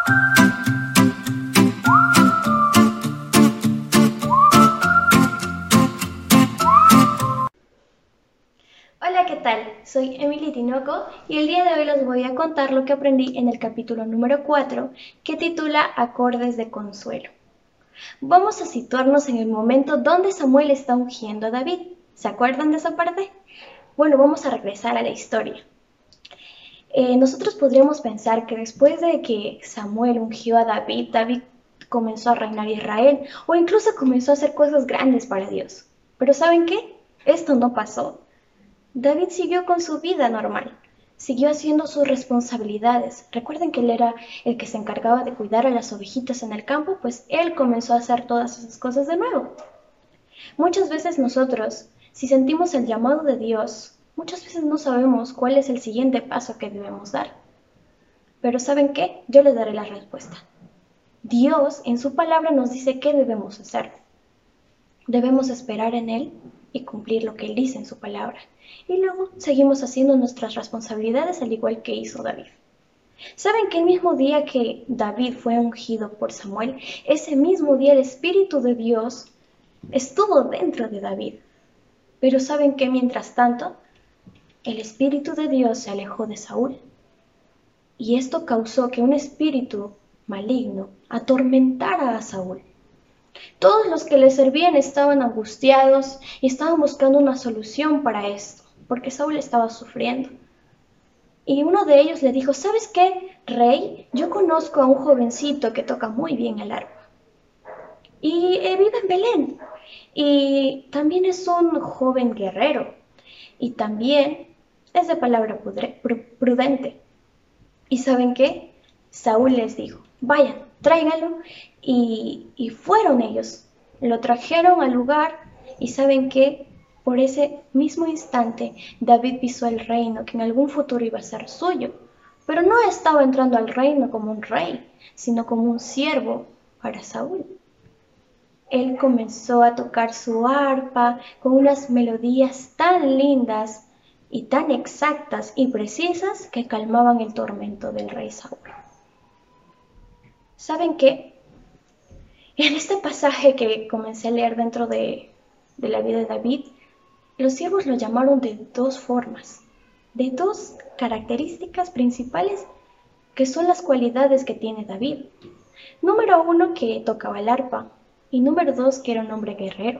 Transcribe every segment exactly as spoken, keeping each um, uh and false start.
Hola, ¿qué tal? Soy Emily Tinoco y el día de hoy les voy a contar lo que aprendí en el capítulo número cuatro, que titula Acordes de Consuelo. Vamos a situarnos en el momento donde Samuel está ungiendo a David. ¿Se acuerdan de esa parte? Bueno, vamos a regresar a la historia. Eh, nosotros podríamos pensar que después de que Samuel ungió a David, David comenzó a reinar Israel o incluso comenzó a hacer cosas grandes para Dios. Pero ¿saben qué? Esto no pasó. David siguió con su vida normal, siguió haciendo sus responsabilidades. Recuerden que él era el que se encargaba de cuidar a las ovejitas en el campo, pues él comenzó a hacer todas esas cosas de nuevo. Muchas veces nosotros, si sentimos el llamado de Dios, muchas veces no sabemos cuál es el siguiente paso que debemos dar. Pero ¿saben qué? Yo les daré la respuesta. Dios en su palabra nos dice qué debemos hacer. Debemos esperar en Él y cumplir lo que Él dice en su palabra. Y luego seguimos haciendo nuestras responsabilidades al igual que hizo David. ¿Saben que el mismo día que David fue ungido por Samuel, ese mismo día el Espíritu de Dios estuvo dentro de David? Pero ¿saben que mientras tanto, el Espíritu de Dios se alejó de Saúl? Y esto causó que un espíritu maligno atormentara a Saúl. Todos los que le servían estaban angustiados y estaban buscando una solución para esto, porque Saúl estaba sufriendo. Y uno de ellos le dijo, ¿sabes qué, rey? Yo conozco a un jovencito que toca muy bien el arpa. Y eh, vive en Belén. Y también es un joven guerrero. Y también es de palabra prudente. ¿Y saben qué? Saúl les dijo, vayan, tráiganlo. Y, y fueron ellos. Lo trajeron al lugar y ¿saben qué? Por ese mismo instante, David pisó el reino que en algún futuro iba a ser suyo. Pero no estaba entrando al reino como un rey, sino como un siervo para Saúl. Él comenzó a tocar su arpa con unas melodías tan lindas y tan exactas y precisas que calmaban el tormento del rey Saúl. ¿Saben qué? En este pasaje que comencé a leer dentro de, de la vida de David, los siervos lo llamaron de dos formas, de dos características principales que son las cualidades que tiene David. Número uno, que tocaba el arpa, y número dos, que era un hombre guerrero.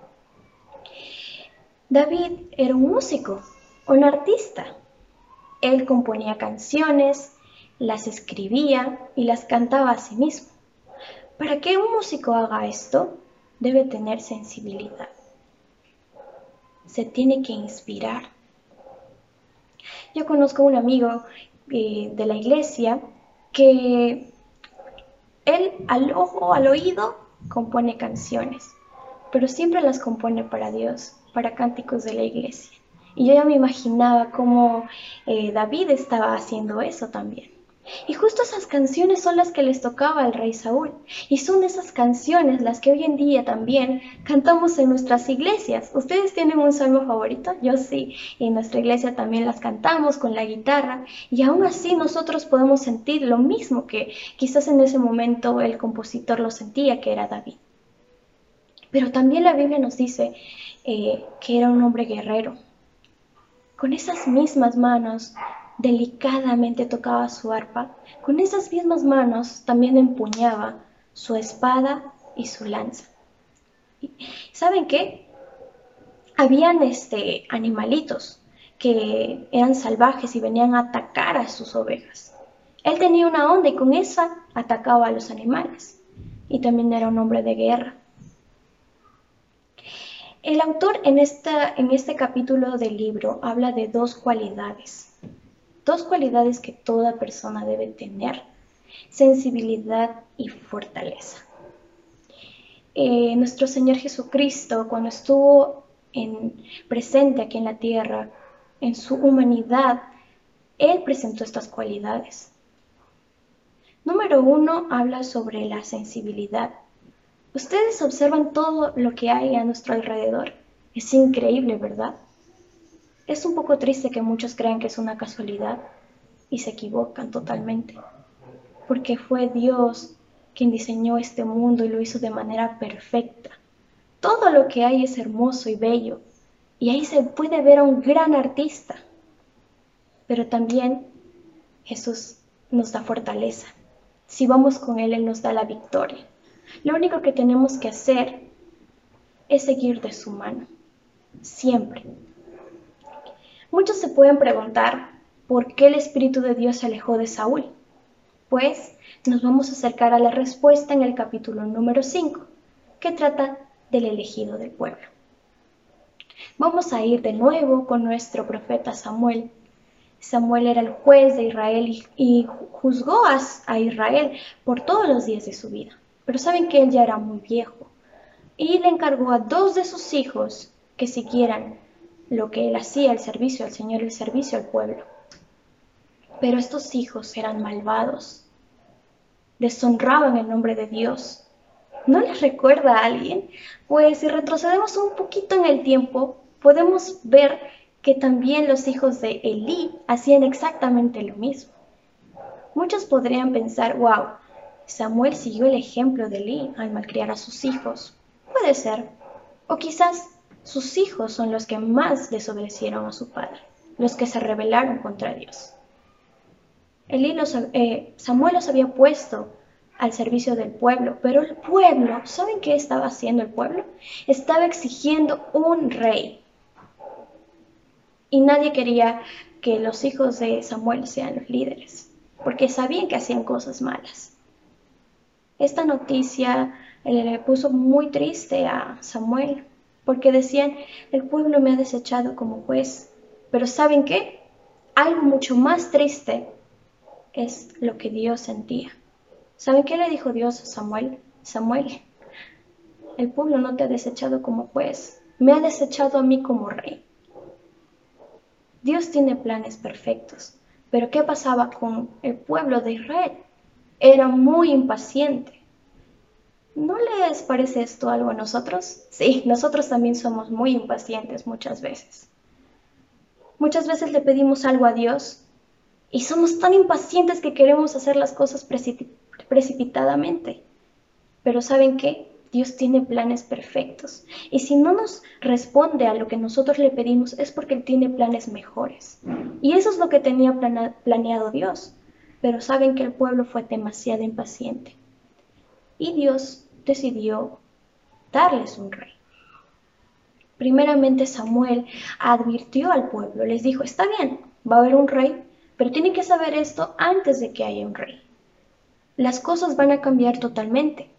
David era un músico, un artista. Él componía canciones, las escribía y las cantaba a sí mismo. Para que un músico haga esto, debe tener sensibilidad. Se tiene que inspirar. Yo conozco a un amigo eh, de la iglesia que él al ojo, al oído, compone canciones, pero siempre las compone para Dios, para cánticos de la iglesia. Y yo ya me imaginaba cómo eh, David estaba haciendo eso también. Y justo esas canciones son las que les tocaba al rey Saúl. Y son esas canciones las que hoy en día también cantamos en nuestras iglesias. ¿Ustedes tienen un salmo favorito? Yo sí. Y en nuestra iglesia también las cantamos con la guitarra. Y aún así nosotros podemos sentir lo mismo que quizás en ese momento el compositor lo sentía, que era David. Pero también la Biblia nos dice eh, que era un hombre guerrero. Con esas mismas manos delicadamente tocaba su arpa, con esas mismas manos también empuñaba su espada y su lanza. ¿Saben qué? Habían este, animalitos que eran salvajes y venían a atacar a sus ovejas. Él tenía una onda y con esa atacaba a los animales. Y también era un hombre de guerra. El autor en, esta, en este capítulo del libro habla de dos cualidades. Dos cualidades que toda persona debe tener: sensibilidad y fortaleza. Eh, nuestro Señor Jesucristo, cuando estuvo en, presente aquí en la tierra, en su humanidad, Él presentó estas cualidades. Número uno, habla sobre la sensibilidad. Ustedes observan todo lo que hay a nuestro alrededor. Es increíble, ¿verdad? Es un poco triste que muchos crean que es una casualidad y se equivocan totalmente. porque fue Dios quien diseñó este mundo y lo hizo de manera perfecta. Todo lo que hay es hermoso y bello, y ahí se puede ver a un gran artista. Pero también Jesús nos da fortaleza. Si vamos con Él, Él nos da la victoria. Lo único que tenemos que hacer es seguir de su mano, siempre. Muchos se pueden preguntar por qué el Espíritu de Dios se alejó de Saúl. Pues nos vamos a acercar a la respuesta en el capítulo número cinco, que trata del elegido del pueblo. Vamos a ir de nuevo con nuestro profeta Samuel. Samuel era el juez de Israel y juzgó a Israel por todos los días de su vida. Pero saben que él ya era muy viejo y le encargó a dos de sus hijos que siguieran lo que él hacía, el servicio al Señor, el servicio al pueblo. Pero estos hijos eran malvados, deshonraban el nombre de Dios. ¿No les recuerda a alguien? Pues si retrocedemos un poquito en el tiempo, podemos ver que también los hijos de Elí hacían exactamente lo mismo. Muchos podrían pensar, wow, Samuel siguió el ejemplo de Elí al malcriar a sus hijos. Puede ser. O quizás sus hijos son los que más desobedecieron a su padre, los que se rebelaron contra Dios. Elí los, eh, Samuel los había puesto al servicio del pueblo, pero el pueblo, ¿saben qué estaba haciendo el pueblo? Estaba exigiendo un rey. Y nadie quería que los hijos de Samuel sean los líderes, porque sabían que hacían cosas malas. Esta noticia le puso muy triste a Samuel, porque decían, el pueblo me ha desechado como juez. Pero ¿saben qué? Algo mucho más triste es lo que Dios sentía. ¿Saben qué le dijo Dios a Samuel? Samuel, el pueblo no te ha desechado como juez, me ha desechado a mí como rey. Dios tiene planes perfectos, pero ¿qué pasaba con el pueblo de Israel? Era muy impaciente. ¿No les parece esto algo a nosotros? Sí, nosotros también somos muy impacientes muchas veces. Muchas veces le pedimos algo a Dios y somos tan impacientes que queremos hacer las cosas precipitadamente. Pero ¿saben qué? Dios tiene planes perfectos. Y si no nos responde a lo que nosotros le pedimos es porque Él tiene planes mejores. Y eso es lo que tenía planeado Dios. Pero saben que el pueblo fue demasiado impaciente. Y Dios decidió darles un rey. Primeramente Samuel advirtió al pueblo, les dijo, está bien, va a haber un rey, pero tienen que saber esto antes de que haya un rey. Las cosas van a cambiar totalmente.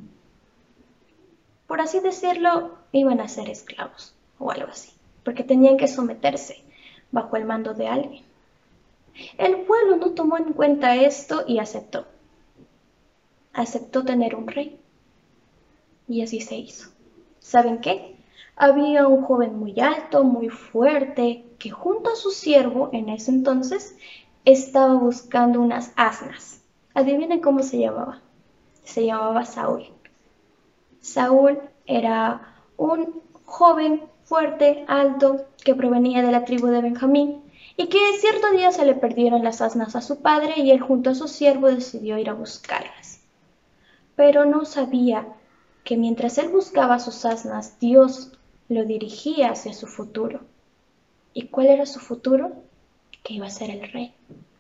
Por así decirlo, iban a ser esclavos o algo así, porque tenían que someterse bajo el mando de alguien. El pueblo no tomó en cuenta esto y aceptó. Aceptó tener un rey. Y así se hizo. ¿Saben qué? Había un joven muy alto, muy fuerte, que junto a su siervo, en ese entonces, estaba buscando unas asnas. Adivinen cómo se llamaba. Se llamaba Saúl. Saúl era un joven fuerte, alto, que provenía de la tribu de Benjamín, y que cierto día se le perdieron las asnas a su padre y él junto a su siervo decidió ir a buscarlas. Pero no sabía que mientras él buscaba sus asnas, Dios lo dirigía hacia su futuro. ¿Y cuál era su futuro? Que iba a ser el rey.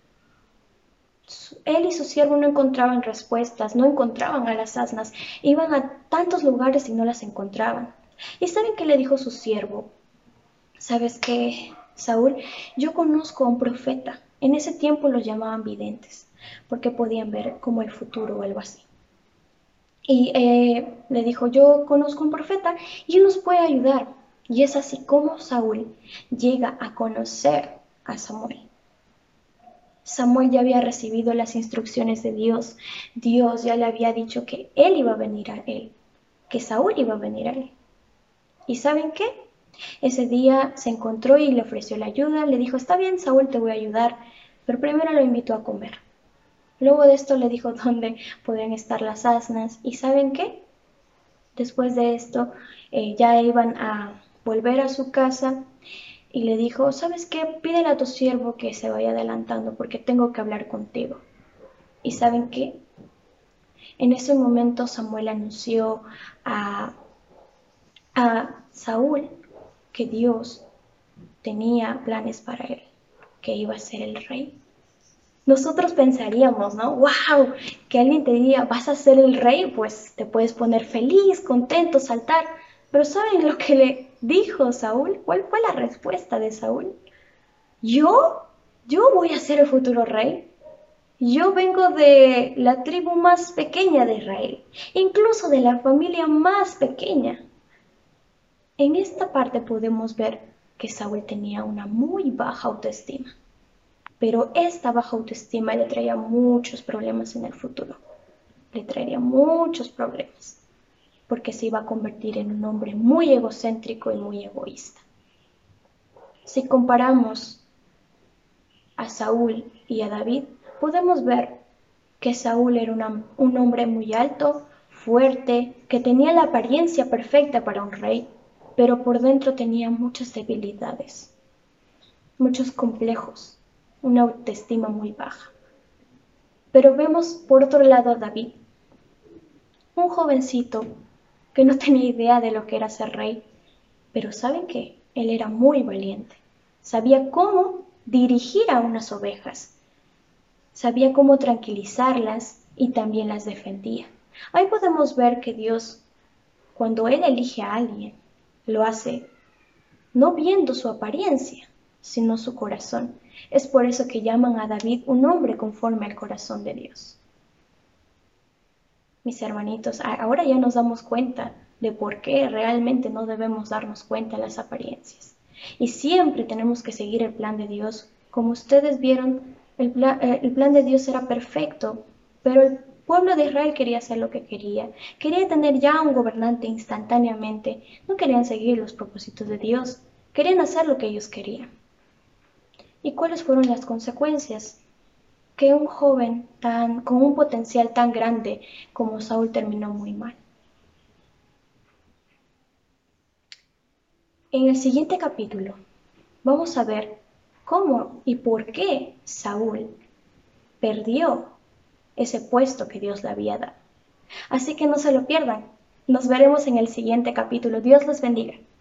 Él y su siervo no encontraban respuestas, no encontraban a las asnas, iban a tantos lugares y no las encontraban. ¿Y saben qué le dijo su siervo? ¿Sabes qué, Saúl? Yo conozco a un profeta. En ese tiempo los llamaban videntes, porque podían ver como el futuro o algo así. Y eh, le dijo, yo conozco a un profeta y él nos puede ayudar. Y es así como Saúl llega a conocer a Samuel. Samuel ya había recibido las instrucciones de Dios. Dios ya le había dicho que él iba a venir a él, que Saúl iba a venir a él. ¿Y saben qué? Ese día se encontró y le ofreció la ayuda. Le dijo, está bien, Saúl, te voy a ayudar, pero primero lo invitó a comer. Luego de esto le dijo dónde podían estar las asnas. ¿Y saben qué? Después de esto eh, ya iban a volver a su casa y le dijo, ¿sabes qué? Pídele a tu siervo que se vaya adelantando porque tengo que hablar contigo. ¿Y saben qué? En ese momento Samuel anunció a, a Saúl que Dios tenía planes para él, que iba a ser el rey. Nosotros pensaríamos, ¿no? ¡Wow! Que alguien te diga, vas a ser el rey, pues te puedes poner feliz, contento, saltar. Pero ¿saben lo que le dijo Saúl? ¿Cuál fue la respuesta de Saúl? ¿Yo? ¿Yo voy a ser el futuro rey? Yo vengo de la tribu más pequeña de Israel, incluso de la familia más pequeña. En esta parte podemos ver que Saúl tenía una muy baja autoestima, pero esta baja autoestima le traía muchos problemas en el futuro. Le traería muchos problemas, porque se iba a convertir en un hombre muy egocéntrico y muy egoísta. Si comparamos a Saúl y a David, podemos ver que Saúl era una, un hombre muy alto, fuerte, que tenía la apariencia perfecta para un rey, pero por dentro tenía muchas debilidades, muchos complejos, una autoestima muy baja. Pero vemos por otro lado a David, un jovencito que no tenía idea de lo que era ser rey, pero ¿saben qué? Él era muy valiente, sabía cómo dirigir a unas ovejas, sabía cómo tranquilizarlas y también las defendía. Ahí podemos ver que Dios, cuando Él elige a alguien, lo hace no viendo su apariencia, sino su corazón. Es por eso que llaman a David un hombre conforme al corazón de Dios. Mis hermanitos, ahora ya nos damos cuenta de por qué realmente no debemos darnos cuenta de las apariencias. Y siempre tenemos que seguir el plan de Dios. Como ustedes vieron, el plan, el plan de Dios era perfecto, pero el pueblo de Israel quería hacer lo que quería. Quería tener ya un gobernante instantáneamente. No querían seguir los propósitos de Dios. Querían hacer lo que ellos querían. ¿Y cuáles fueron las consecuencias? Que un joven tan, con un potencial tan grande como Saúl terminó muy mal. En el siguiente capítulo vamos a ver cómo y por qué Saúl perdió ese puesto que Dios le había dado. Así que no se lo pierdan. Nos veremos en el siguiente capítulo. Dios los bendiga.